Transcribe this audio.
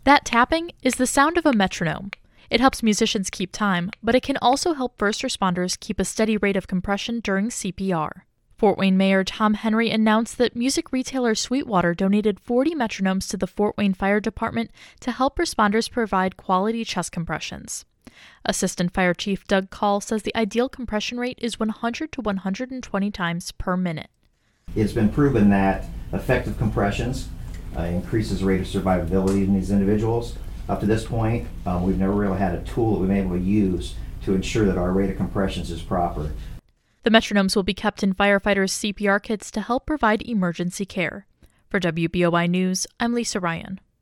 That tapping is the sound of a metronome. It helps musicians keep time, but it can also help first responders keep a steady rate of compression during CPR. Fort Wayne Mayor Tom Henry announced that music retailer Sweetwater donated 40 metronomes to the Fort Wayne Fire Department to help responders provide quality chest compressions. Assistant Fire Chief Doug Call says the ideal compression rate is 100 to 120 times per minute. It's been proven that effective compressions increases the rate of survivability in these individuals. Up to this point, we've never really had a tool that we've been able to use to ensure that our rate of compressions is proper. The metronomes will be kept in firefighters' CPR kits to help provide emergency care. For WBOI News, I'm Lisa Ryan.